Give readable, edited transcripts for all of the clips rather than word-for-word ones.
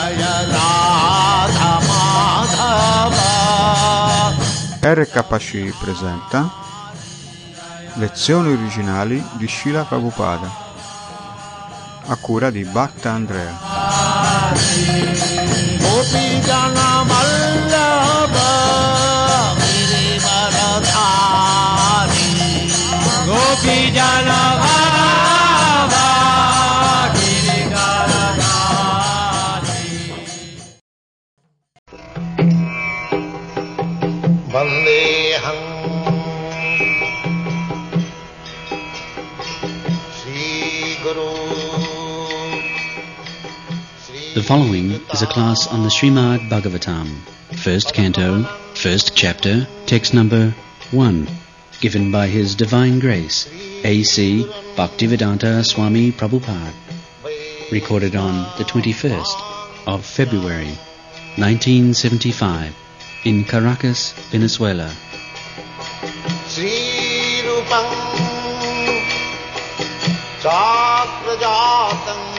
RKC presenta lezioni originali di Srila Prabhupada a cura di Bhakta Andrea. The following is a class on the Srimad Bhagavatam, first canto, first chapter, text number 1, given by His Divine Grace, A.C. Bhaktivedanta Swami Prabhupada, recorded on the 21st of February, 1975, in Caracas, Venezuela. Sri Rupam Chakrajatam.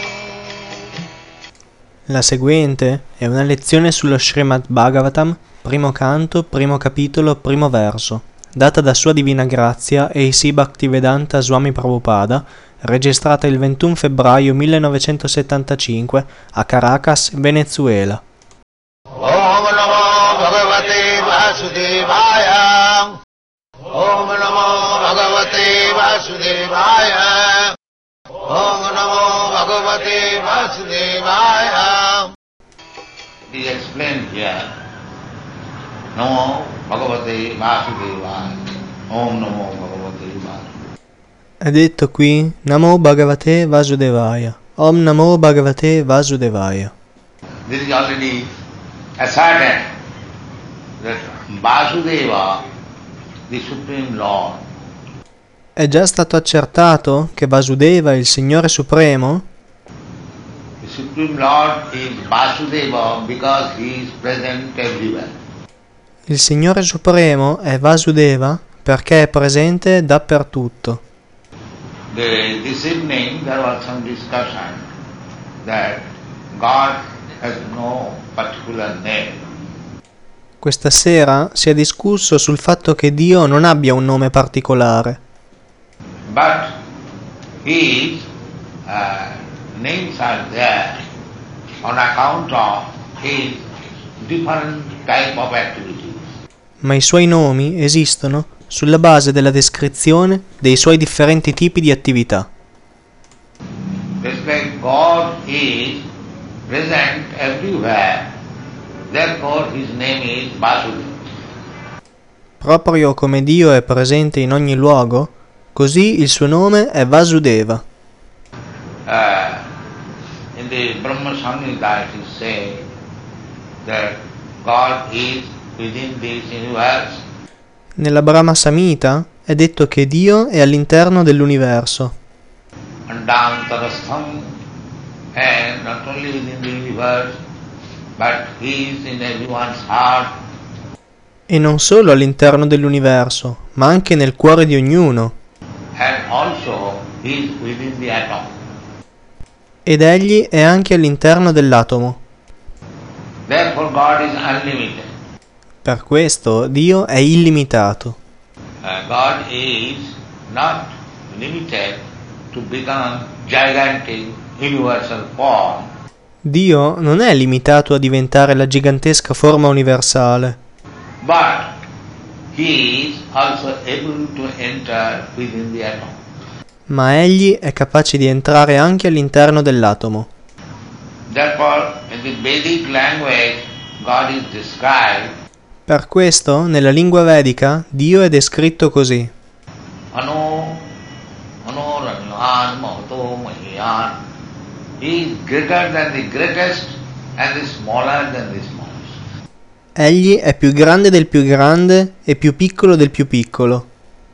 La seguente è una lezione sullo Srimad Bhagavatam, primo canto, primo capitolo, primo verso, data da Sua Divina Grazia A.C. Bhaktivedanta Swami Prabhupada, registrata il 21 febbraio 1975 a Caracas, Venezuela. Om Namo Bhagavate Vasudevaya. Om Namo Bhagavate Vasudevaya. Om Namo Bhagavate Vasudevaya. It is explained here. Namo Bhagavate Vasudevaya. Om Namo Bhagavate Vasudevaya. È detto qui Namo Bhagavate Vasudevaya. Om Namo Bhagavate Vasudevaya. This is already asserted that Vasudeva, the Supreme Lord, È già stato accertato che Vasudeva, il Signore Supremo, the Supreme Lord is Vasudeva because he is present everywhere. il Signore Supremo è Vasudeva perché è presente dappertutto. This evening there was some discussion that God has no particular name. Questa sera si è discusso sul fatto che Dio non abbia un nome particolare, But his names are there on account of his different type of activities. ma i suoi nomi esistono sulla base della descrizione dei suoi differenti tipi di attività. Just like God is present everywhere, therefore his name is Vasudeva. Proprio come Dio è presente in ogni luogo, così il suo nome è Vasudeva. In the Brahma Samhita it is said that God is within this universe. Nella Brahma Samhita è detto che Dio è all'interno dell'universo, Andantarastham, and not only within the universe, but he is in everyone's heart. e non solo all'interno dell'universo, ma anche nel cuore di ognuno, And also he is within the atom. ed egli è anche all'interno dell'atomo. Therefore God is unlimited. Per questo Dio è illimitato. God is not limited to become gigantic universal form. Dio non è limitato a diventare la gigantesca forma universale, But he is also able to enter within the atom. ma egli è capace di entrare anche all'interno dell'atomo. Therefore, in the Vedic language, God is described Per questo, nella lingua vedica, Dio è descritto così: Anoranyan Mahato Mahiyan. He is greater than the greatest and the smaller than the smallest. Egli è più grande del più grande e più piccolo del più piccolo.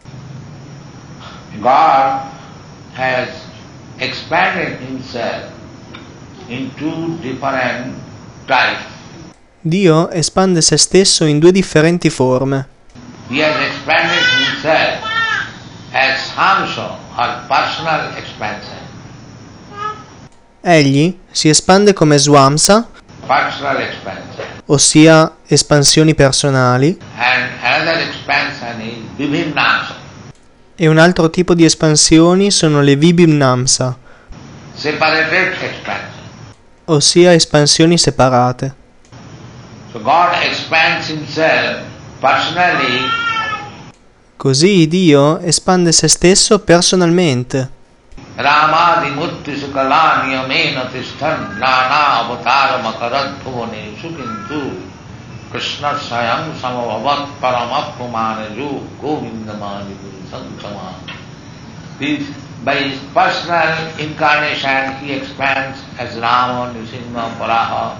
God has expanded himself in two different types. Dio espande se stesso in due differenti forme. He has expanded himself as Samso or personal expansion. Egli si espande come Swamsa, personal expansion. ossia espansioni personali, And another expansion is Vibhimnasa, e un altro tipo di espansioni sono le Vibhimnamsa, separated expansion. ossia espansioni separate. So God expands himself personally Così Dio espande se stesso personalmente. Ramadi Mutti Sukala Niyamena Tisthan Nana Avatar Makarad Bhuvane Sukintu Krishna Sayam Samavavat Paramappumaneju Govindamani Sankama. By his personal incarnation he expands as Rama, Nisimha, Varaha,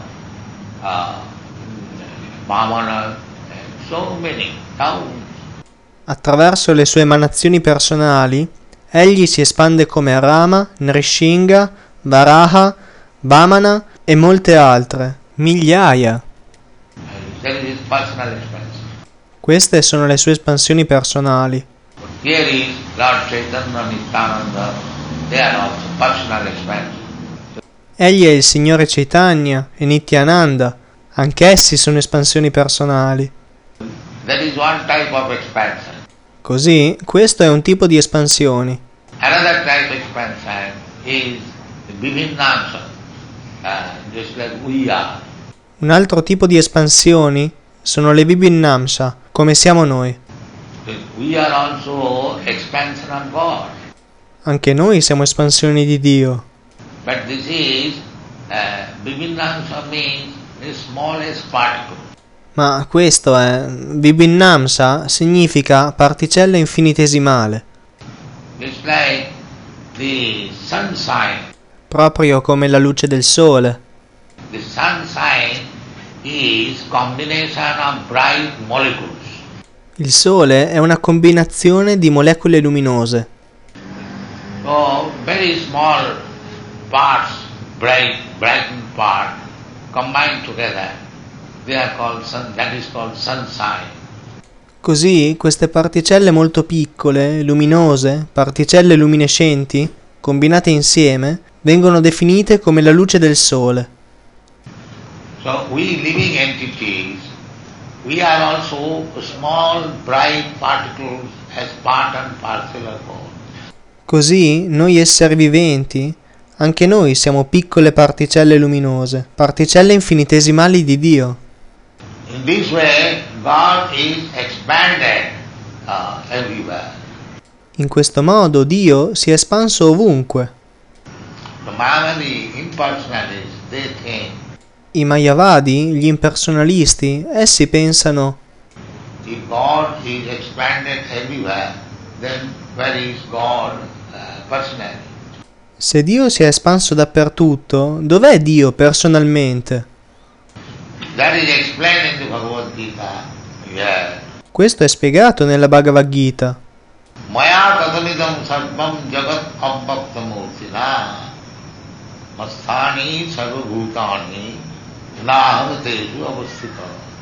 Vamana, and so many, thousands. Attraverso le sue emanazioni personali, egli si espande come Rama, Nrishingha, Varaha, Vamana e molte altre, migliaia. That is his personal expansion. Queste sono le sue espansioni personali. Here is Lord Chaitanya Nityananda, they are also personal expansion. Egli è il Signore Chaitanya e Nityananda, anch'essi sono espansioni personali. That is one type of expansion. Così, questo è un tipo di espansioni. Another type of expansion is the Vibhimnamsa, just like we are. Un altro tipo di espansioni sono le Vibhimnamsa, come siamo noi. We are also expansion of God. Anche noi siamo espansioni di Dio. But this is, Vibhimnamsa means the smallest particle. Ma questo è Vibhimnamsa significa particella infinitesimale, It's like the sunshine. proprio come la luce del sole. The sunshine is combination of bright molecules. Il sole è una combinazione di molecole luminose. So very small parts, brightened part, combined together. They are called that is called sunshine. Così queste particelle molto piccole, luminose, particelle luminescenti, combinate insieme, vengono definite come la luce del sole. So we living entities, we are also small bright particles as part and parcel of God. Così noi esseri viventi, anche noi siamo piccole particelle luminose, particelle infinitesimali di Dio. In this way, God is expanded everywhere. In questo modo Dio si è espanso ovunque. The Mayavadi impersonalists, they think I Mayavadi, gli impersonalisti, essi pensano: if God is expanded everywhere, then where is God personally? se Dio si è espanso dappertutto, dov'è Dio personalmente? That is explained in the Bhagavad Gita. Yeah. Questo è spiegato nella Bhagavad Gita. Maya kadanidam sarvam jagat abbaktamurtina masthani sarvabhutani naham tesu avastita.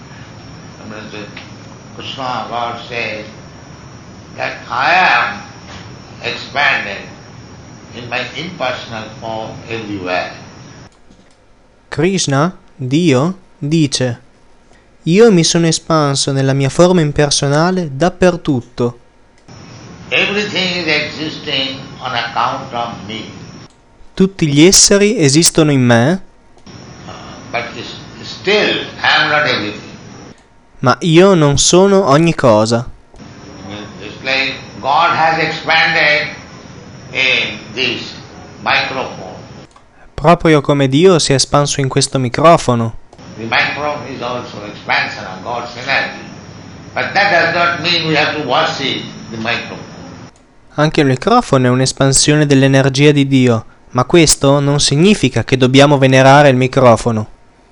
Krishna, God says that I am expanded in my impersonal form everywhere. Krishna, Dio, dice: Io mi sono espanso nella mia forma impersonale dappertutto. Everything is existing on account of me. Tutti gli esseri esistono in me, But still I am not everything. ma io non sono ogni cosa. It's like God has expanded in this microphone. Proprio come Dio si è espanso in questo microfono. The microphone is also expansion of God's energy. But that does not mean we have to worship the microphone. Anche il microfono è un'espansione dell'energia di Dio, ma questo non significa che dobbiamo venerare il microfono.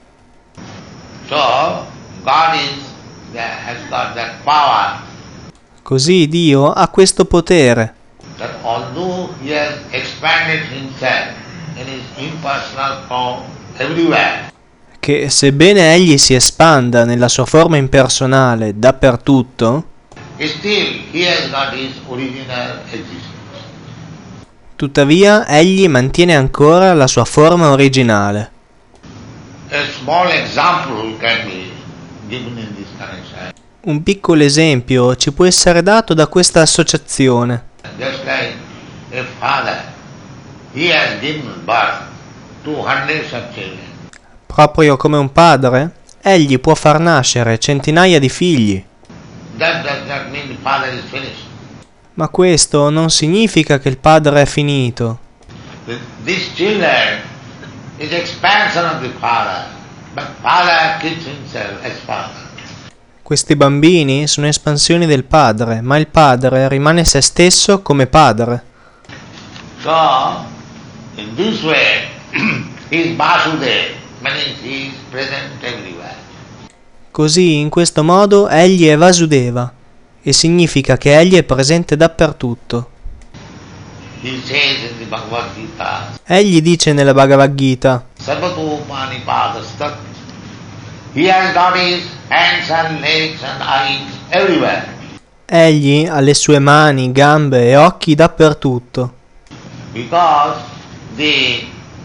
So God has got that power Così Dio ha questo potere, that although He has expanded Himself in His impersonal form everywhere, che sebbene Egli si espanda nella sua forma impersonale dappertutto, still He has got His original existence. Tuttavia, egli mantiene ancora la sua forma originale. A small example can be given in this connection. Un piccolo esempio ci può essere dato da questa associazione. Just like a father, he has given birth to hundreds of children. Proprio come un padre, egli può far nascere centinaia di figli. That does not mean the father is finished. Ma questo non significa che il padre è finito. These children is expansion of the father, but father keeps himself as father. Questi bambini sono espansioni del padre, ma il padre rimane se stesso come padre. So, in this way, he is Vasudeva, meaning he is present everywhere. Così, in questo modo, egli è Vasudeva, e significa che egli è presente dappertutto. He says in the Bhagavad Gita, Egli dice nella Bhagavad Gita, Sarvatopani Padastat. He has got his hands and legs and eyes everywhere. egli ha le sue mani, gambe e occhi dappertutto, Because the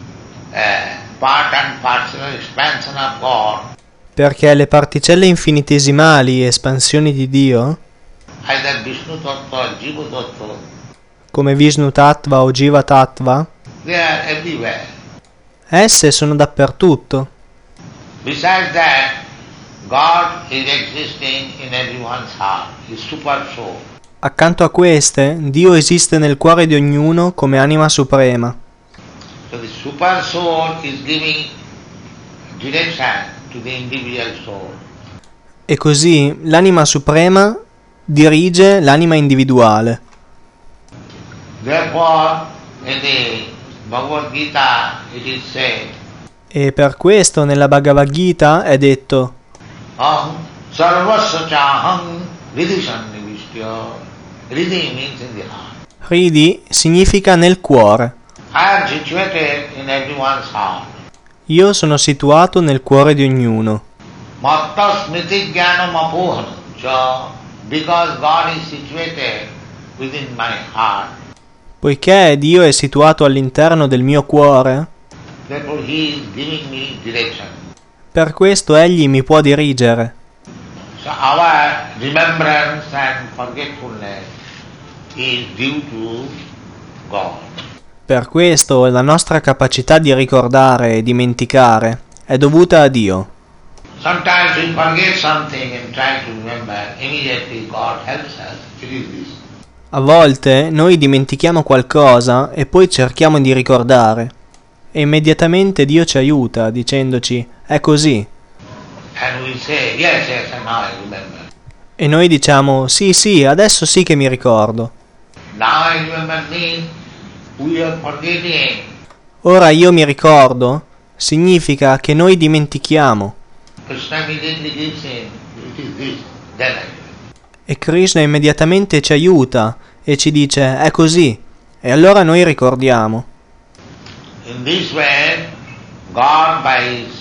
part and parcel expansion of God, perché le particelle infinitesimali e espansioni di Dio, either Vishnu Tattva, Jiva Tattva, come Vishnu Tattva o Jiva Tattva, they are everywhere. esse sono dappertutto. Besides that, God is existing in everyone's heart, His super soul. Accanto a queste, Dio esiste nel cuore di ognuno come anima suprema. So the super soul is giving direction to the individual soul. E così l'anima suprema dirige l'anima individuale. Therefore, in the Bhagavad Gita it is said, E per questo nella Bhagavad Gita è detto: Aham sarvasya chaham ridhi sannivishya. Ridhi means in the heart. Hridi significa nel cuore. I am situated in everyone's heart. Io sono situato nel cuore di ognuno. Matta smriti jnanam apohanam cha. Because God is situated within my heart, Poiché Dio è situato all'interno del mio cuore, therefore He is giving me direction. per questo egli mi può dirigere. So our remembrance and forgetfulness is due to God. Per questo la nostra capacità di ricordare e dimenticare è dovuta a Dio. Sometimes we forget something and try to remember, immediately God helps us. It is this. A volte noi dimentichiamo qualcosa e poi cerchiamo di ricordare. E immediatamente Dio ci aiuta dicendoci: è così. And we say, yes, and now I remember. E noi diciamo: sì, adesso sì che mi ricordo. Now I remember means we are forgetting. Ora io mi ricordo significa che noi dimentichiamo. Krishna immediately gives him, it is this, then I remember. E Krishna immediatamente ci aiuta e ci dice: è così. E allora noi ricordiamo. In this way, God by His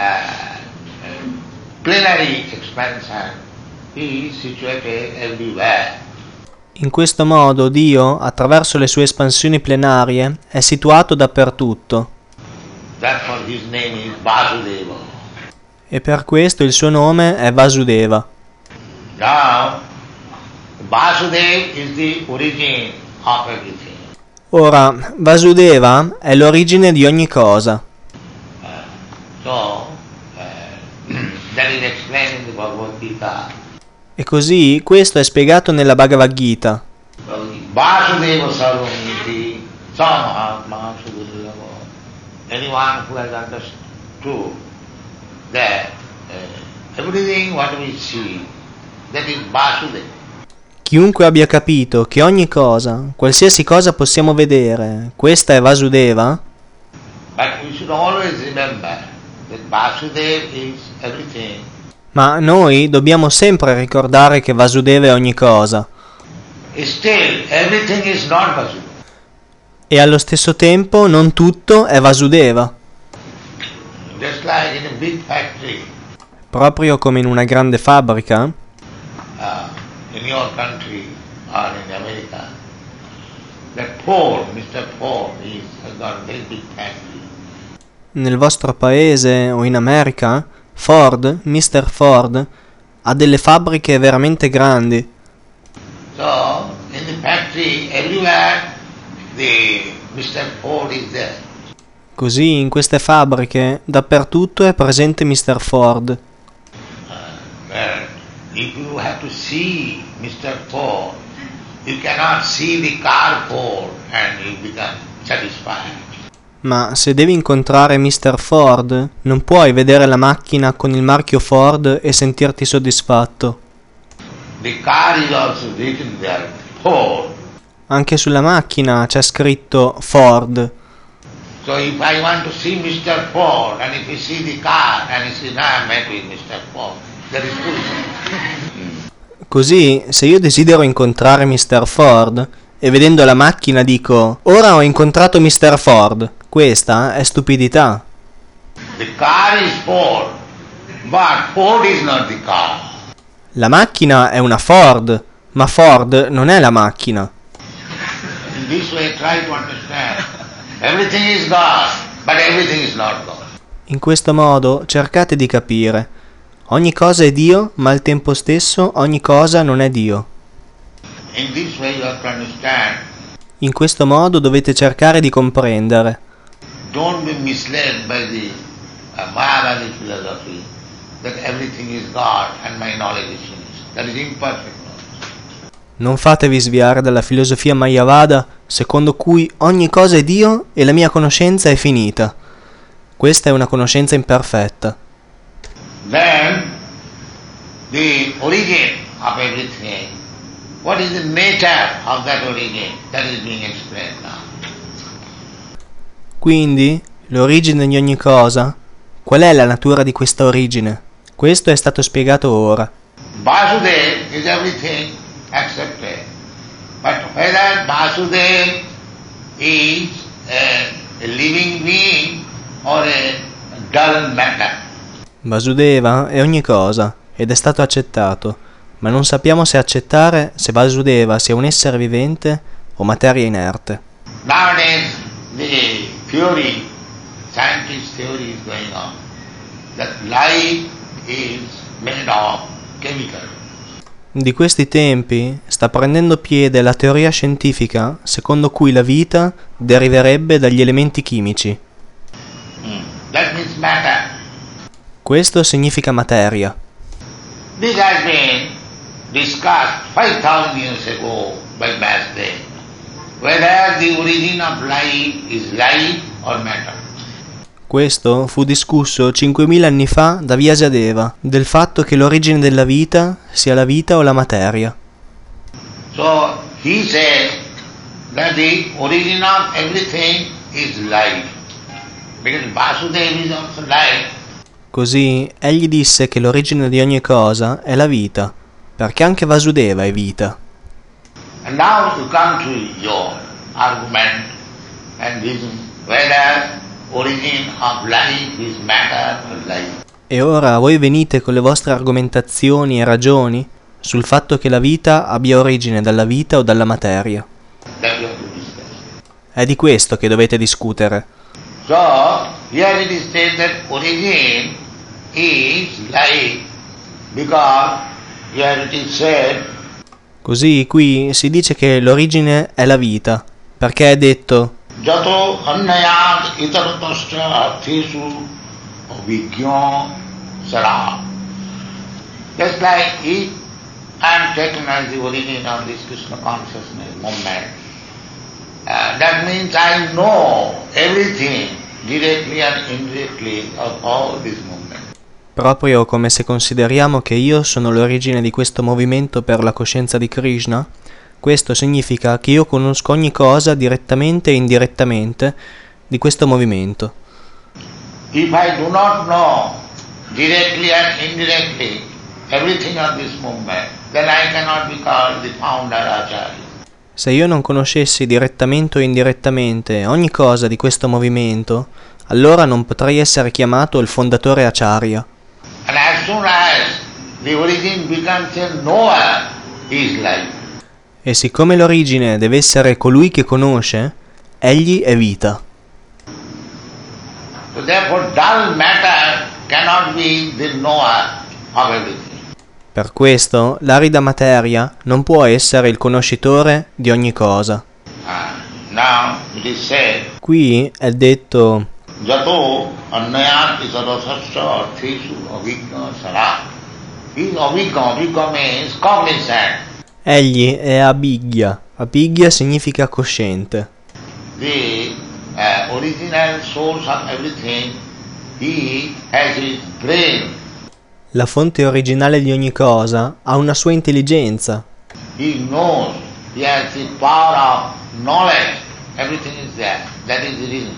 plenary expansion, He is situated everywhere. In questo modo Dio, attraverso le sue espansioni plenarie, è situato dappertutto. Therefore His name is Vasudeva. E per questo il suo nome è Vasudeva. Now, Vasudeva is the origin of everything. Ora, Vasudeva è l'origine di ogni cosa. That is explained in the Bhagavad Gita. E così questo è spiegato nella Bhagavad Gita. Vasudeva Sarvamiti Samahatma Sudurlava. Anyone who has understood that everything what we see, that is Vasudeva. Chiunque abbia capito che ogni cosa, qualsiasi cosa possiamo vedere, questa è Vasudeva, But we should always remember that Vasudeva is everything. ma noi dobbiamo sempre ricordare che Vasudeva è ogni cosa. Still, everything is not Vasudeva. E allo stesso tempo non tutto è Vasudeva. Just like in a big factory, Proprio come in una grande fabbrica, in your country or in America, that Ford, Mr. Ford, has got a very big factory. Nel vostro paese o in America, Ford, Mr. Ford, ha delle fabbriche veramente grandi. So, in the factory, everywhere, the Mr. Ford is there. Così in queste fabbriche dappertutto è presente Mr. Ford. If you have to see Mr. Ford, you cannot see the car Ford and you become satisfied. Ma se devi incontrare Mr. Ford, non puoi vedere la macchina con il marchio Ford e sentirti soddisfatto. The car is also written there, Ford. Anche sulla macchina c'è scritto Ford. So if I want to see Mr. Ford and if you see the car and you say, now I met with Mr. Ford, that is good. Così, se io desidero incontrare Mr. Ford e vedendo la macchina dico ora ho incontrato Mr. Ford, questa è stupidità. The car is Ford, but Ford is not the car. La macchina è una Ford, ma Ford non è la macchina. In this way try to understand. Everything is God, but everything is not God. In questo modo cercate di capire. Ogni cosa è Dio, ma al tempo stesso ogni cosa non è Dio. In this way you have to understand. In questo modo dovete cercare di comprendere. Don't be misled by the Mayavadi philosophy that everything is God and my knowledge is finished. That is imperfect knowledge. Non fatevi sviare dalla filosofia Mayavada secondo cui ogni cosa è Dio e la mia conoscenza è finita. Questa è una conoscenza imperfetta. Then the origin of everything, what is the nature of that origin? That is being explained now. Quindi, l'origine di ogni cosa, qual è la natura di questa origine? Questo è stato spiegato ora. Vasudeva is everything accepted. But whether Vasudeva is a living being or a dull matter. Vasudeva è ogni cosa ed è stato accettato, ma non sappiamo se accettare se Vasudeva sia un essere vivente o materia inerte. Nowadays the theory, scientist theory is going on, that life is made of chemical. Di questi tempi sta prendendo piede la teoria scientifica secondo cui la vita deriverebbe dagli elementi chimici. That means matter. Questo significa materia. This has been discussed 5,000 years ago by Vasudev, whether the origin of life is life or matter. Questo fu discusso 5.000 anni fa da Vyasadeva, del fatto che l'origine della vita sia la vita o la materia. So he said that the origin of everything is life, because Vasudeva is also life. Così egli disse che l'origine di ogni cosa è la vita, perché anche Vasudeva è vita. And now you come to your argument and reason whether origin of life is matter or life. E ora voi venite con le vostre argomentazioni e ragioni sul fatto che la vita abbia origine dalla vita o dalla materia. That you have to discuss. È di questo che dovete discutere. So here it is said that origin is life, because here it is said Così qui si dice che l'origine è la vita, perché è detto Jato annayat itarattascha arthesu vigyan sara. Just like if I am taken as the origin of this Krishna consciousness movement, that means I know everything directly and indirectly of all this movement. proprio come se consideriamo che io sono l'origine di questo movimento per la coscienza di Krishna. Questo significa che io conosco ogni cosa direttamente e indirettamente di questo movimento. If I do not know directly and indirectly everything of this movement, then I cannot be called the founder Acharya. Se io non conoscessi direttamente o indirettamente ogni cosa di questo movimento, allora non potrei essere chiamato il fondatore Acharya. And as soon as the origin becomes a knower, he is life. E siccome l'origine deve essere colui che conosce, egli è vita. So therefore dull matter cannot be the knower of everything. Per questo l'arida materia non può essere il conoscitore di ogni cosa. Now it is said, Qui è detto: Jato annayat isarasasya arthesu avigna sara. He is avigna means cognizant. egli è abhigya. Abhigya significa cosciente. The original source of everything, he has his brain. La fonte originale di ogni cosa ha una sua intelligenza. He knows, he has the power of knowledge. Everything is there. That is the reason.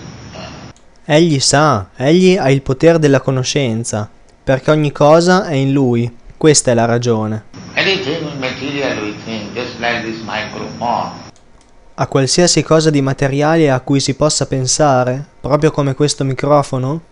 Egli sa, egli ha il potere della conoscenza, perché ogni cosa è in lui. Questa è la ragione. Anything material we think, just like this microphone. A qualsiasi cosa di materiale a cui si possa pensare, proprio come questo microfono,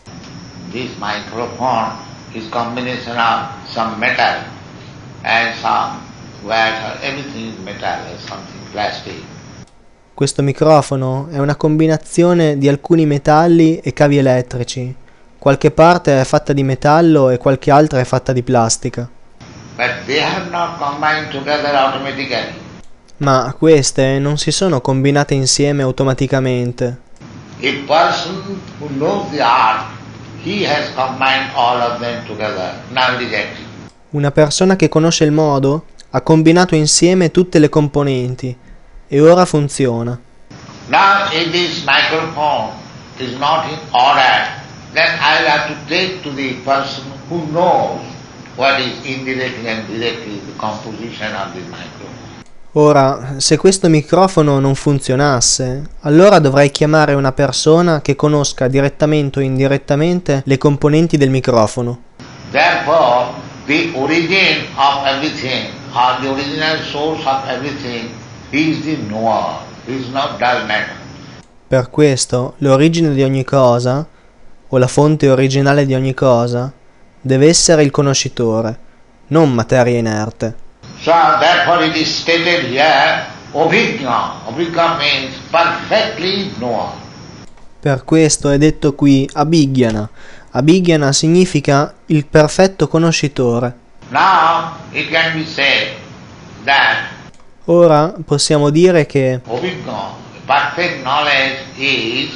This microphone is combination of some metal and some wax. Everything is metal, something plastic. questo microfono è una combinazione di alcuni metalli e cavi elettrici. Qualche parte è fatta di metallo e qualche altra è fatta di plastica. But they have not combined together automatically. Ma queste non si sono combinate insieme automaticamente. A person who knows the art, he has combined all of them together. Now it is active. Una persona che conosce il modo ha combinato insieme tutte le componenti e ora funziona. Now if this microphone is not in order, then I will have to take to the person who knows what is indirectly and directly the composition of this microphone. Ora, se questo microfono non funzionasse, allora dovrei chiamare una persona che conosca direttamente o indirettamente le componenti del microfono. Therefore, the origin of everything, or the original source of everything, is the knower, is not dull matter. Per questo, l'origine di ogni cosa, o la fonte originale di ogni cosa, deve essere il conoscitore, non materia inerte. So therefore it is stated here, Abhigna. Abhigna means perfectly knower. Per questo è detto qui abhighyana. Abhighyana significa il perfetto conoscitore. Now it can be said that Ora possiamo dire che Abhigna, perfect knowledge is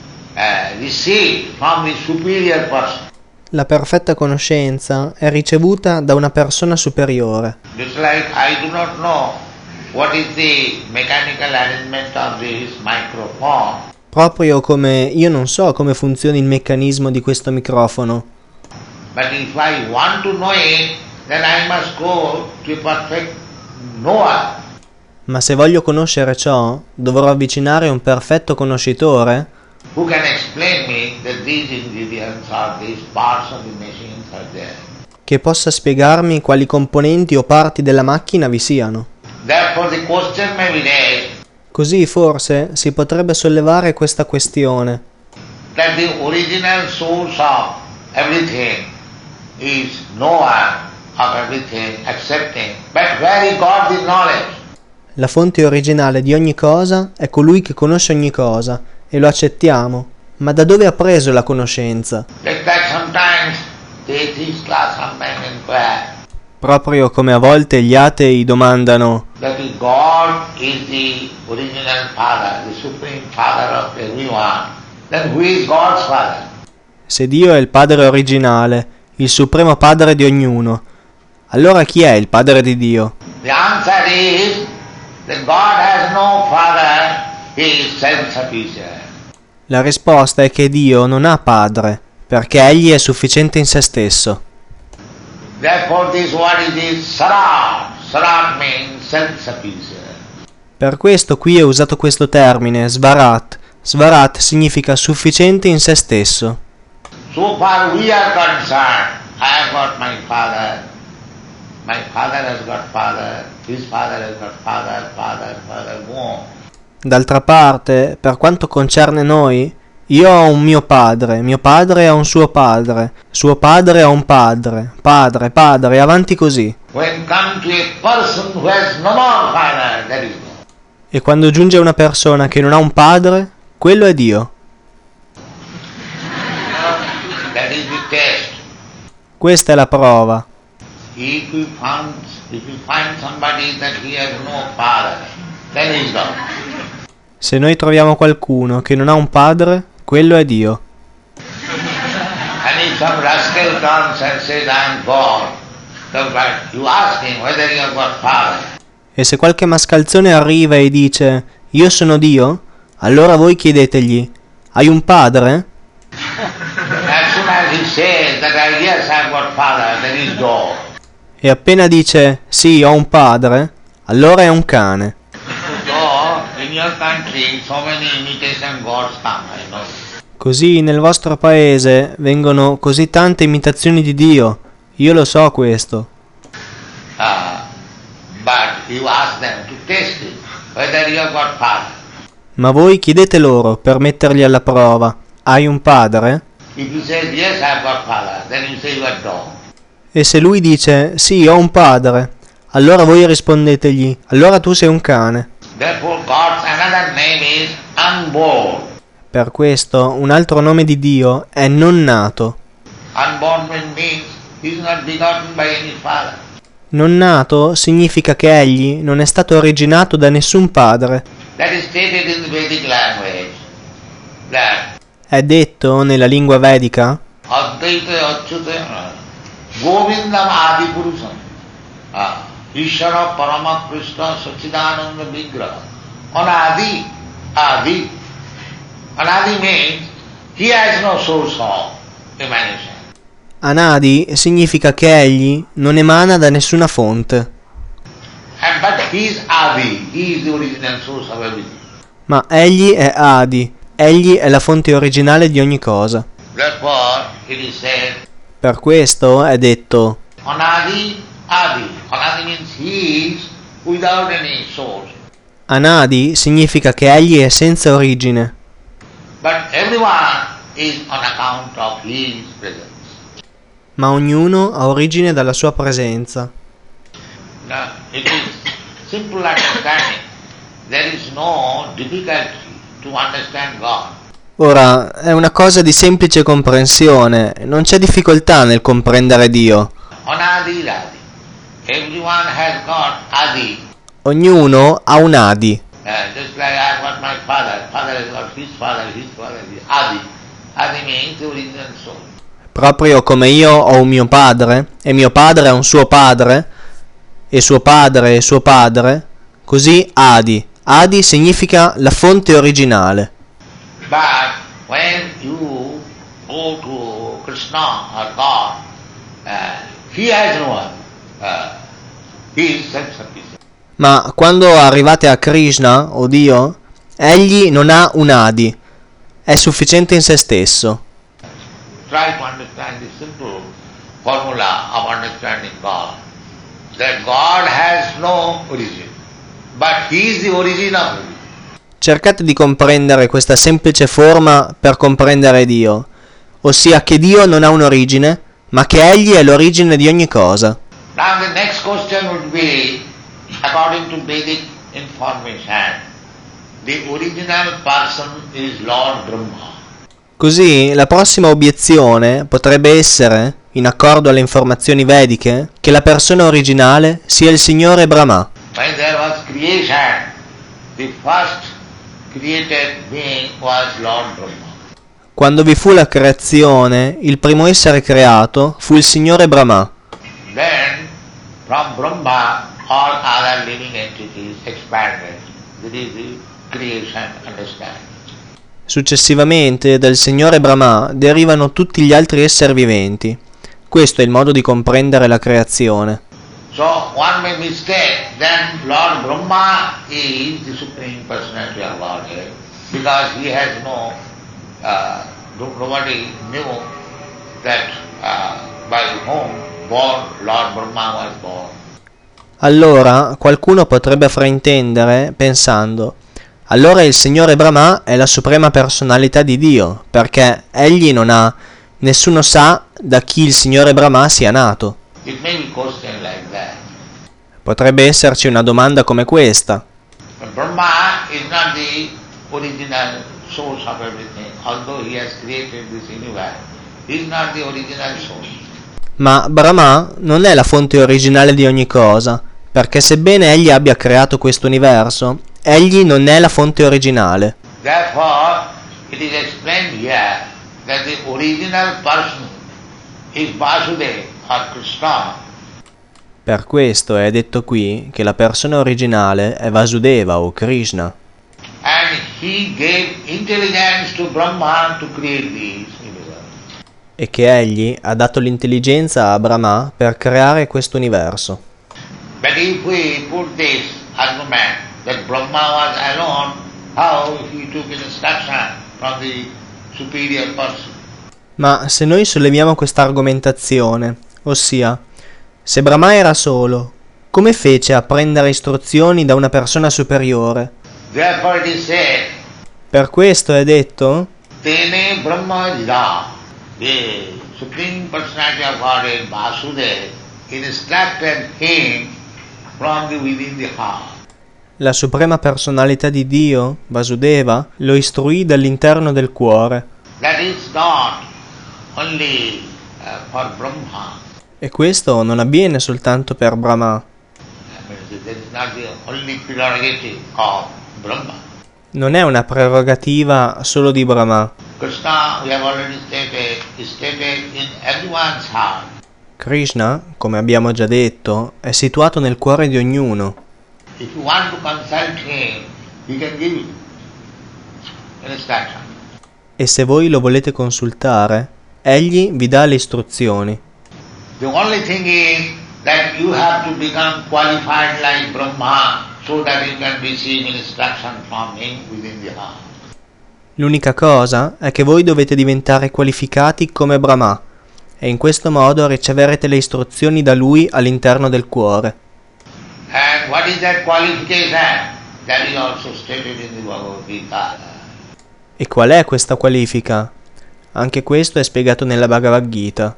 received from the superior person. la perfetta conoscenza è ricevuta da una persona superiore. Just like I do not know what is the mechanical arrangement of this microphone, Proprio come io non so come funziona il meccanismo di questo microfono, but if I want to know it, then I must go to a perfect knower. ma se voglio conoscere ciò, dovrò avvicinare un perfetto conoscitore Who can explain me that these ingredients or these parts of the machines are there. che possa spiegarmi quali componenti o parti della macchina vi siano. Therefore the question may be raised Così forse si potrebbe sollevare questa questione, that the original source of everything is knower of everything, accepting. But where he got the knowledge? la fonte originale di ogni cosa è colui che conosce ogni cosa, e lo accettiamo, ma da dove ha preso la conoscenza? Just like sometimes the atheists sometimes inquire Proprio come a volte gli atei domandano that if God is the original Father, the Supreme Father of everyone, then who is God's Father? se Dio è il padre originale, il supremo padre di ognuno, allora chi è il padre di Dio? The answer is that God has no father, he is self-sufficient. La risposta è che Dio non ha padre, perché egli è sufficiente in se stesso. Therefore this word is Sarat. Sarat means self-sufficient. Per questo qui è usato questo termine, svarat. Svarat significa sufficiente in se stesso. So far we are concerned, I have got my father has got father, his father has got father, boom. D'altra parte, per quanto concerne noi, io ho un mio padre ha un suo padre ha un padre, avanti così. When come to a person who has no more father, that is God. E quando giunge una persona che non ha un padre, quello è Dio. That is the test. Questa è la prova. If you find somebody that he has no father, then he is God. Se noi troviamo qualcuno che non ha un padre, quello è Dio. And if some rascal comes and says, I am God, so but you ask him whether you have got father. E se qualche mascalzone arriva e dice, io sono Dio, allora voi chiedetegli, hai un padre? As soon as he says that yes, I have got father, then he is God. E appena dice, sì, ho un padre, allora è un cane. So, in your country, so many imitation gods come, I know. Così nel vostro paese vengono così tante imitazioni di Dio, io lo so questo. But you ask them to test it, whether you have got father. Ma voi chiedete loro per metterli alla prova, hai un padre? If he says, yes, I have got father, then you say you are dog. E se lui dice, sì, ho un padre, allora voi rispondetegli, allora tu sei un cane. Therefore, God's another name is unborn. Per questo, un altro nome di Dio è non nato. Unborn means he is not begotten by any father. Non nato significa che egli non è stato originato da nessun padre. That is stated in the Vedic language. That È detto nella lingua vedica, Advaita Achyuta Govindam Adi Purusam Ishvara Parama Krishna Sachidananda Vigraha. Anadi, Adi. Anadi means he has no source of emanation. Anadi significa che egli non emana da nessuna fonte. But he is Adi, he is the original source of everything. Ma egli è Adi, egli è la fonte originale di ogni cosa. Therefore, it is said, Per questo è detto, Anadi, Adi. Anadi means he is without any source. Anadi significa che egli è senza origine, But everyone is on account of his presence. ma ognuno ha origine dalla sua presenza. Now, it is simple understanding. There is no difficulty to understand God. Ora, è una cosa di semplice comprensione, non c'è difficoltà nel comprendere Dio. Anadi Radi. Everyone has got Adi. Ognuno ha un Adi, Just like I have got my father. Father has got his father, his Adi. Adi means the original soul. proprio come io ho un mio padre, e mio padre ha un suo padre, e suo padre è suo padre, così Adi. Adi significa la fonte originale. But when you go to Krishna or God, he has no one. He is self-sufficient. Ma quando arrivate a Krishna, o Dio, egli non ha un Adi, è sufficiente in se stesso. Try to understand the simple formula of understanding God. That God has no origin, but he is the origin of origin. Cercate di comprendere questa semplice forma per comprendere Dio, ossia che Dio non ha un'origine, ma che egli è l'origine di ogni cosa. Now the next question would be, according to Vedic information, the original person is Lord Brahma. Così la prossima obiezione potrebbe essere, in accordo alle informazioni vediche, che la persona originale sia il Signore Brahma. When there was creation, the first created being was Lord Brahma. Quando vi fu la creazione, il primo essere creato fu il Signore Brahma. Then, from Brahma, all other living entities expanded. That is the creation understanding. Successivamente, dal Signore Brahma derivano tutti gli altri esseri viventi. Questo è il modo di comprendere la creazione. So, one may mistake, then Lord Brahma is the Supreme Personality of Godhead, because he has nobody knew that by whom Lord Brahma was born. Allora, qualcuno potrebbe fraintendere pensando, allora il Signore Brahma è la suprema personalità di Dio, perché egli non ha, nessuno sa da chi il Signore Brahma sia nato. It may be question like that. Potrebbe esserci una domanda come questa. But Brahma is not the original source of everything, although he has created this universe. He is not the original source. Ma Brahma non è la fonte originale di ogni cosa, perché sebbene egli abbia creato questo universo, egli non è la fonte originale. Therefore, it is explained here that the original person is Vasudeva or Krishna. Per questo è detto qui che la persona originale è Vasudeva o Krishna, And he gave intelligence to Brahma to create this universe. e che egli ha dato l'intelligenza a Brahma per creare questo universo. But if we put this argument that Brahma was alone, how he took instruction from the superior person? Ma se noi solleviamo questa argomentazione, ossia, se Brahma era solo, come fece a prendere istruzioni da una persona superiore? Therefore it is said, Per questo è detto, Tene Brahma Jida, the Supreme Personality of Godhead, Vasudeva, instructed him from the within the heart. la suprema personalità di Dio, Vasudeva, lo istruì dall'interno del cuore. That is not only for Brahma. E questo non avviene soltanto per Brahma. That is not the only prerogative of Brahma. Non è una prerogativa solo di Brahma. Krishna, we have already stated, is stated in everyone's heart. Krishna, come abbiamo già detto, è situato nel cuore di ognuno. If you want to consult him, he can give you instruction. E se voi lo volete consultare, egli vi dà le istruzioni. The only thing is that you have to become qualified like Brahma so that you can receive instruction from him within the heart. L'unica cosa è che voi dovete diventare qualificati come Brahma, e in questo modo riceverete le istruzioni da lui all'interno del cuore. And what is that qualification? That is also stated in the Bhagavad Gita. E qual è questa qualifica? Anche questo è spiegato nella Bhagavad Gita.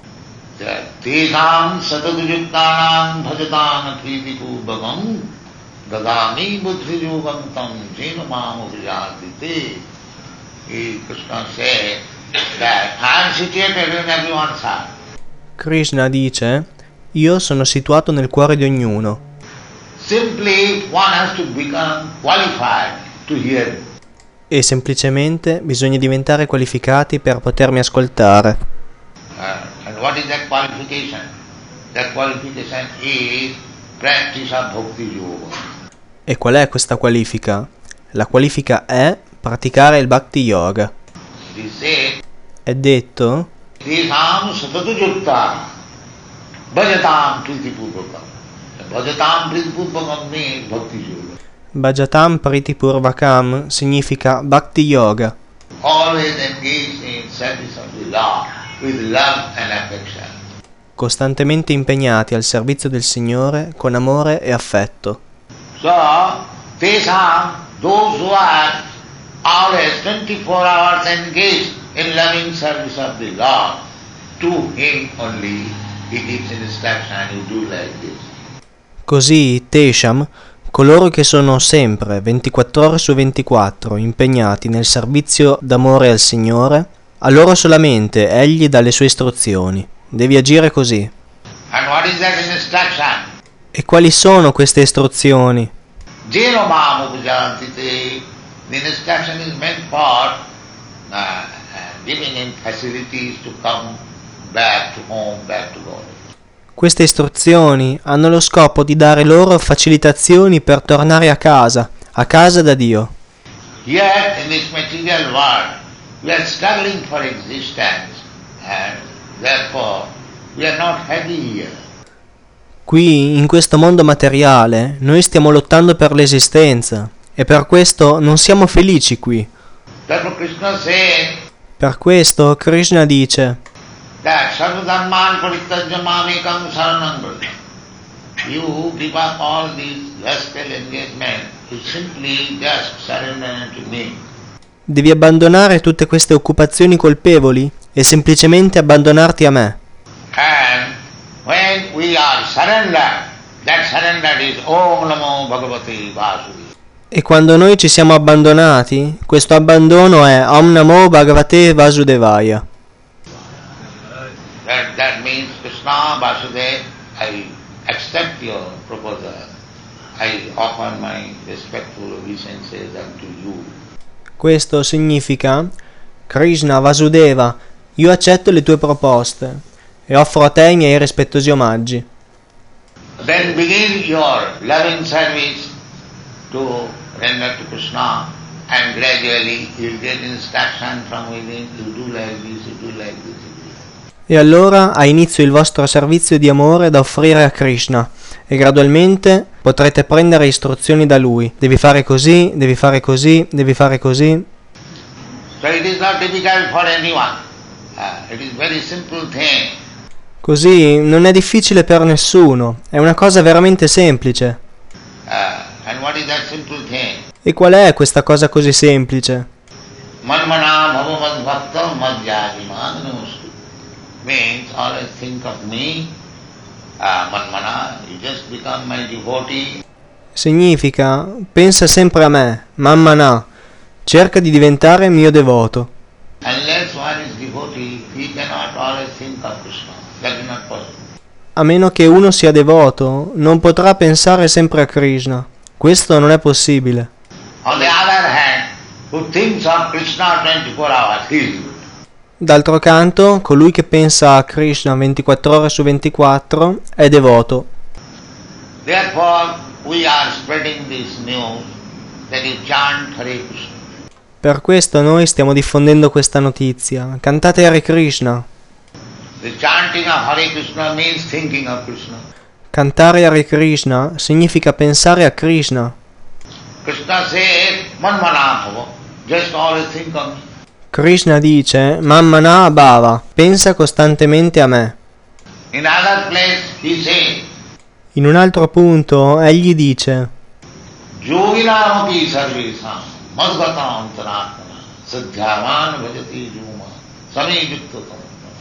Tesam satadujuktanam bhajatam pritipurvakam dadami buddhiyugantam jena mamuprijatite. Krishna said that I am situated in everyone's heart. Krishna dice, io sono situato nel cuore di ognuno. Simply one has to become qualified to hear me. E semplicemente bisogna diventare qualificati per potermi ascoltare. And what is that qualification? That qualification is practice of bhakti yoga. E qual è questa qualifica? La qualifica è praticare il Bhakti Yoga. It is said, È detto, Tesam satadujukta bhajatam pritipurvakam. Bhajatam pritipurvakam means bhakti yoga. Bhajatam Priti Purvakam significa Bhakti Yoga, Always engaged in service of the Lord with love and affection. costantemente impegnati al servizio del Signore con amore e affetto. So, Tesam, those who are always 24 hours engaged in loving service of the Lord, to him only he gives instruction, you do like this. Così Tesham, coloro che sono sempre 24 ore su 24 impegnati nel servizio d'amore al Signore, a loro solamente egli dà le sue istruzioni. Devi agire così. And what is that instruction? E quali sono queste istruzioni? Jeno mamupujantite. The instruction is meant for giving him facilities to come back to home, back to God. Queste istruzioni hanno lo scopo di dare loro facilitazioni per tornare a casa da Dio. Here in this material world, we are struggling for existence and therefore we are not happy here. Qui, in questo mondo materiale, noi stiamo lottando per l'esistenza e per questo non siamo felici qui. Therefore Krishna said Per questo Krishna dice: that sarvadharman parityajya mamekam saranam braja. You give up all these lustful engagement You simply just surrender to me. Devi abbandonare tutte queste occupazioni colpevoli e semplicemente abbandonarti a me. And when we are surrendered, that surrender is Om Namo Bhagavate Vasudevaya. E quando noi ci siamo abbandonati, questo abbandono è Om Namo Bhagavate Vasudevaya. That means Krishna Vasudeva, I accept your proposal. I offer my respectful obeisances unto you. Questo significa Krishna Vasudeva, io accetto le tue proposte e offro a te i miei rispettosi omaggi. Then begin your loving service to render to Krishna, and gradually you'll get instruction from within, you do like this, you do like this. E allora ha inizio il vostro servizio di amore da offrire a Krishna e gradualmente potrete prendere istruzioni da lui. Devi fare così, devi fare così, devi fare così. So it is not difficult for anyone. It is very simple thing. Così non è difficile per nessuno, è una cosa veramente semplice. And what is that simple thing? E qual è questa cosa così semplice? Manmana bhavavan bhakta madhyajima namostu. Means always think of me. Manmana, you just become my devotee. Significa, pensa sempre a me, Mammana, cerca di diventare mio devoto. Unless one is devotee, he cannot always think of Krishna. That is not possible. A meno che uno sia devoto, non potrà pensare sempre a Krishna. Questo non è possibile. On the other hand, who thinks of Krishna 24 hours, he is good. D'altro canto, colui che pensa a Krishna 24 ore su 24 è devoto. Therefore, we are spreading this news that you chant Hare Krishna. Per questo noi stiamo diffondendo questa notizia. Cantate Hare Krishna. The chanting of Hare Krishna means thinking of Krishna. Cantare Hare Krishna significa pensare a Krishna. Krishna says, Manmana bhava, just always think of me. Krishna dice, Mammana bhava, pensa costantemente a me. In other place, he says, In un altro punto, egli dice, Yoginamapi sarvesam, madgata antaratmana, sadhyavan bhajati juma, samijukta.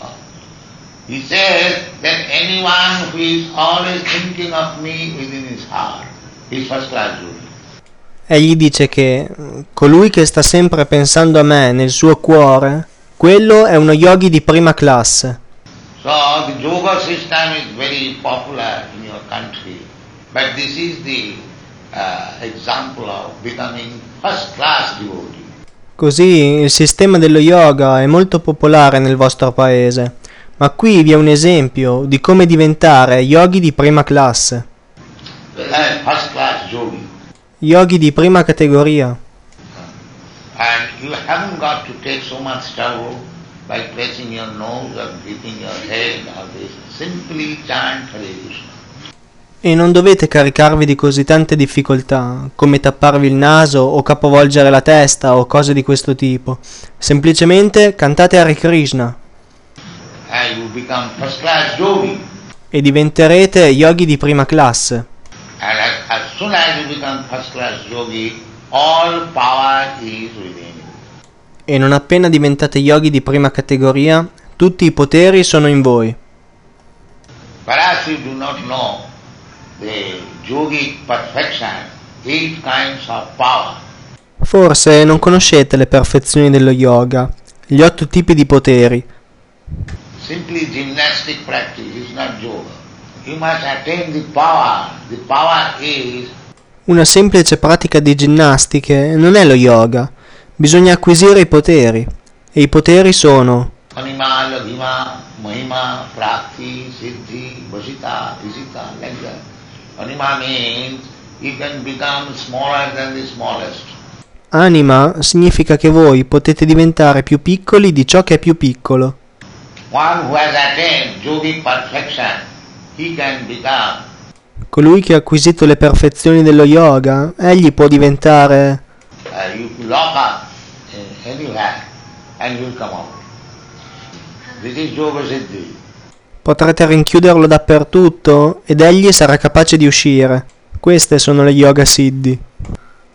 He says that anyone who is always thinking of me within his heart is first class yogi. Egli dice che colui che sta sempre pensando a me nel suo cuore, quello è uno yogi di prima classe. So the yoga system is very popular in your country, but this is the example of becoming first class devotee. Così il sistema dello yoga è molto popolare nel vostro paese, ma qui vi è un esempio di come diventare yogi di prima classe. First class yogi. Yogi di prima categoria. And you haven't got to take so much trouble by pressing your nose or beating your head or this. Simply chant Hare Krishna. E non dovete caricarvi di così tante difficoltà, come tapparvi il naso o capovolgere la testa o cose di questo tipo. Semplicemente cantate Hare Krishna. And you become first class yogi. E diventerete yogi di prima classe. And as soon as you become first class yogi, all power is within you. E non appena diventate yogi di prima categoria, tutti i poteri sono in voi. Perhaps you do not know the yogic perfection, 8 kinds of power. Forse non conoscete le perfezioni dello yoga, gli 8 tipi di poteri. Simply gymnastic practice is not yoga. You must attain the power. The power is Una semplice pratica di ginnastiche non è lo yoga, bisogna acquisire i poteri. E i poteri sono Anima, Ladhima, Mahima, Prakti, Siddhi, Vasita, Visita, like that. Anima means you can become smaller than the smallest. anima, significa che voi potete diventare più piccoli di ciò che è più piccolo. One who has attained yogic perfection, he can become Colui che ha acquisito le perfezioni dello yoga, egli può diventare you lock up anywhere and you will come out. This is yoga siddhi. Potrete rinchiuderlo dappertutto ed egli sarà capace di uscire. Queste sono le yoga siddhi.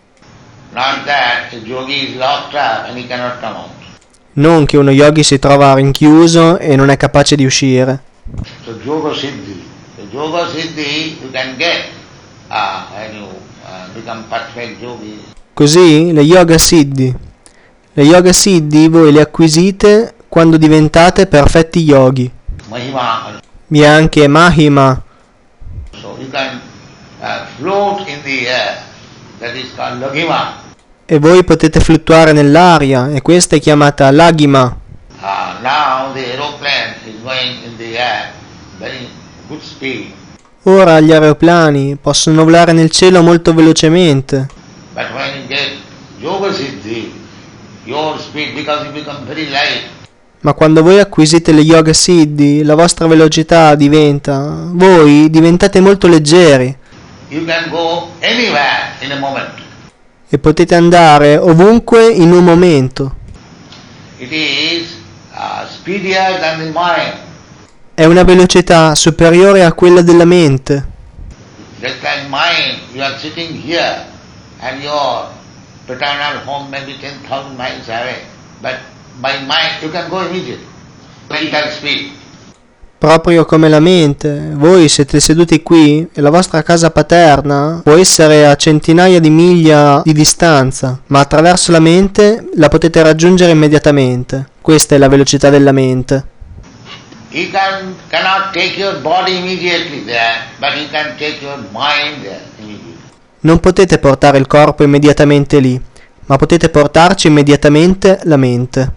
Not that a yogi is locked up and he cannot come out. Non che uno yogi si trova rinchiuso e non è capace di uscire. So yoga siddhi. The yoga siddhi you can get when you become perfect yogi. Così le yoga siddhi. Le yoga siddhi voi le acquisite quando diventate perfetti yogi. Mahima. Vi è anche Mahima. So you can float in the air. That is called Laghima. E voi potete fluttuare nell'aria, e questa è chiamata Laghima. Now the aeroplane is going in the air very good speed. Ora gli aeroplani possono volare nel cielo molto velocemente. But when you get yoga siddhi, your speed, because you become very light. Ma quando voi acquisite le yoga siddhi, la vostra velocità diventa, voi diventate molto leggeri. You can go anywhere in a moment. E potete andare ovunque in un momento. It is speedier than the mind. È una velocità superiore a quella della mente. Just like mind, you are sitting here and your paternal home may be 10,000 miles away. But by mind you can go immediately. Mental speed. Proprio come la mente, voi siete seduti qui e la vostra casa paterna può essere a centinaia di miglia di distanza, ma attraverso la mente la potete raggiungere immediatamente. Questa è la velocità della mente. You cannot take your body immediately there, but you can take your mind there immediately. Non potete portare il corpo immediatamente lì, ma potete portarci immediatamente la mente.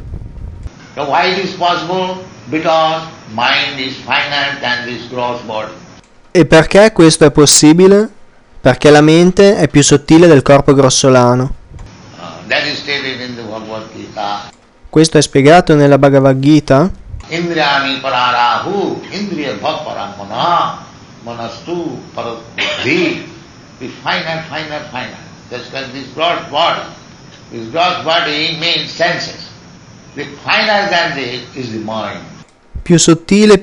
So why it is possible? Because mind is finer than this gross body. E perché questo è possibile? Perché la mente è più sottile del corpo grossolano. That is stated in the Bhagavad Gita. Questo è spiegato nella Bhagavad Gita. Indriyani pararahu, indriya bhav paramana, manastu parabuddhi. The finer. Just like this gross body. This gross body means senses. The finer than this is the mind. Più sottile,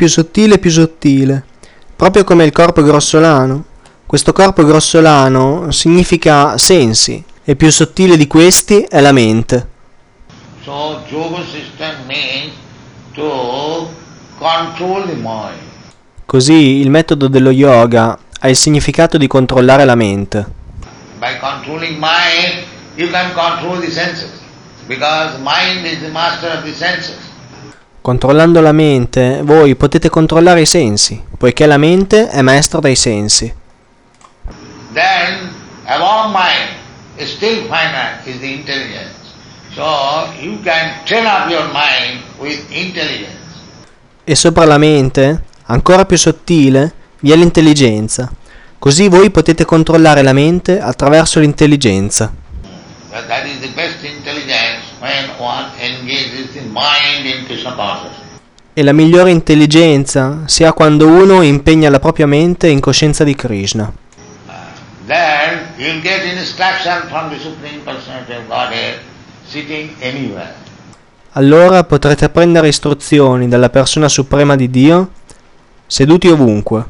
proprio come il corpo grossolano. Questo corpo grossolano significa sensi, e più sottile di questi è la mente. So yoga system means to control the mind. Così il metodo dello yoga ha il significato di controllare la mente. By controlling mind, you can control the senses, because mind is the master of the senses. Controllando la mente, voi potete controllare i sensi, poiché la mente è maestra dei sensi. Then, above mind, still finer is the intelligence. So, you can train up your mind with intelligence. E sopra la mente, ancora più sottile, vi è l'intelligenza. Così voi potete controllare la mente attraverso l'intelligenza. That is the best intelligence when one engages the mind in Krishna consciousness. E la migliore intelligenza si ha quando uno impegna la propria mente in coscienza di Krishna. Then you'll get instruction from the Supreme Personality of Godhead sitting anywhere. Allora potrete prendere istruzioni dalla persona suprema di Dio, seduti ovunque.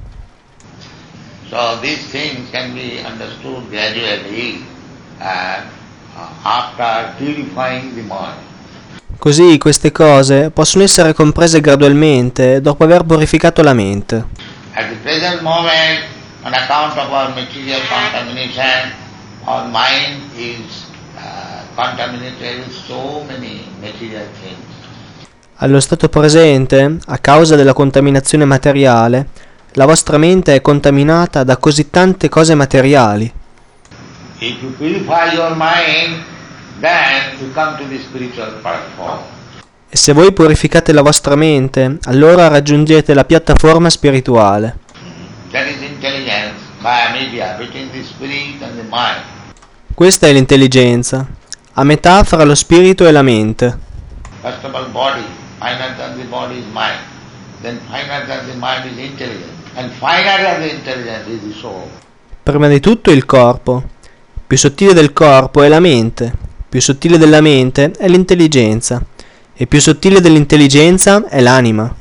So these things can be understood gradually and after purifying the mind. Così queste cose possono essere comprese gradualmente dopo aver purificato la mente. At the present moment, on account of our material contamination, our mind is contaminated with so many material things. Allo stato presente, a causa della contaminazione materiale, la vostra mente è contaminata da così tante cose materiali. If you purify your mind, then you come to the spiritual platform. E se voi purificate la vostra mente, allora raggiungete la piattaforma spirituale. That is intelligence by media between the spirit and the mind. Questa è l'intelligenza, a metà fra lo spirito e la mente. First of all, body. Finer than the body is mind. Then finer than the mind is intelligence. And finer than the intelligence is the soul. Prima di tutto il corpo. Più sottile del corpo è la mente. Più sottile della mente è l'intelligenza. E più sottile dell'intelligenza è l'anima.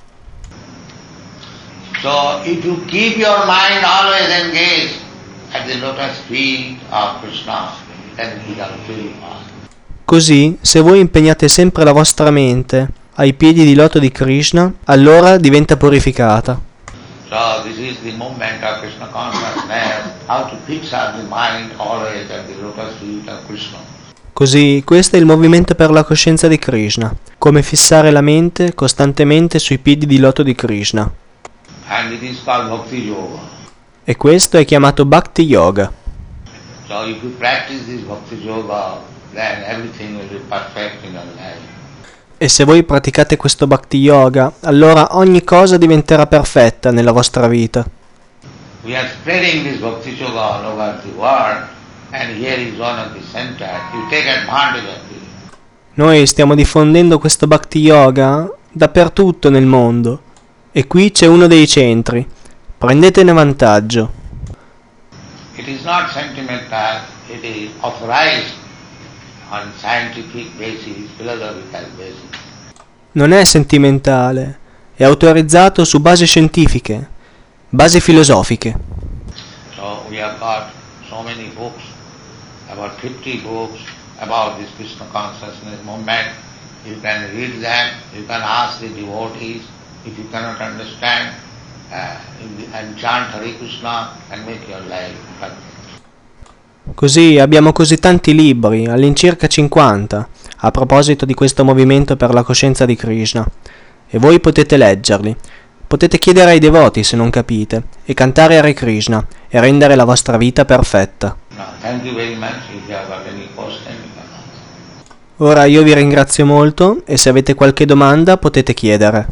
So if you keep your mind always engaged at the lotus feet of Krishna, then it becomes purified. Così, se voi impegnate sempre la vostra mente ai piedi di loto di Krishna, allora diventa purificata. So this is the movement of Krishna consciousness, how to fix up the mind always at the lotus feet of Krishna. Così, questo è il movimento per la coscienza di Krishna, come fissare la mente costantemente sui piedi di loto di Krishna. And it is called Bhakti Yoga. E questo è chiamato Bhakti Yoga. So if you practice this Bhakti Yoga, then everything will be perfect in your life. E se voi praticate questo Bhakti Yoga, allora ogni cosa diventerà perfetta nella vostra vita. We are spreading this Bhakti Yoga all over the world, and here is one of the center. You take advantage of it. Noi stiamo diffondendo questo Bhakti Yoga dappertutto nel mondo. E qui c'è uno dei centri. Prendetene vantaggio. It is not sentimental, it is authorized on scientific basis, philosophical basis. Non è sentimentale, è autorizzato su basi scientifiche, basi filosofiche. So we have got so many books, about 50 books about this Krishna consciousness movement. You can read them, you can ask the devotees if you cannot understand, and chant Hare Krishna and make your life perfect. Così abbiamo così tanti libri, all'incirca 50, a proposito di questo movimento per la coscienza di Krishna, e voi potete leggerli. Potete chiedere ai devoti se non capite, e cantare Hare Krishna, e rendere la vostra vita perfetta. Now, thank you very much. If you have got any question, you can ask. Ora io vi ringrazio molto, e se avete qualche domanda potete chiedere.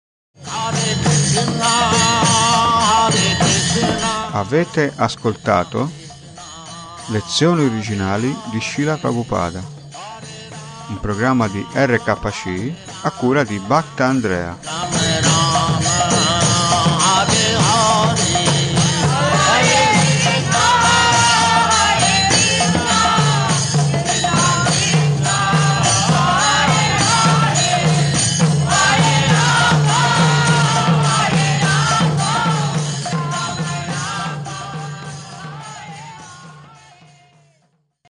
Avete ascoltato lezioni originali di Srila Prabhupada, un programma di RKC a cura di Bhakta Andrea.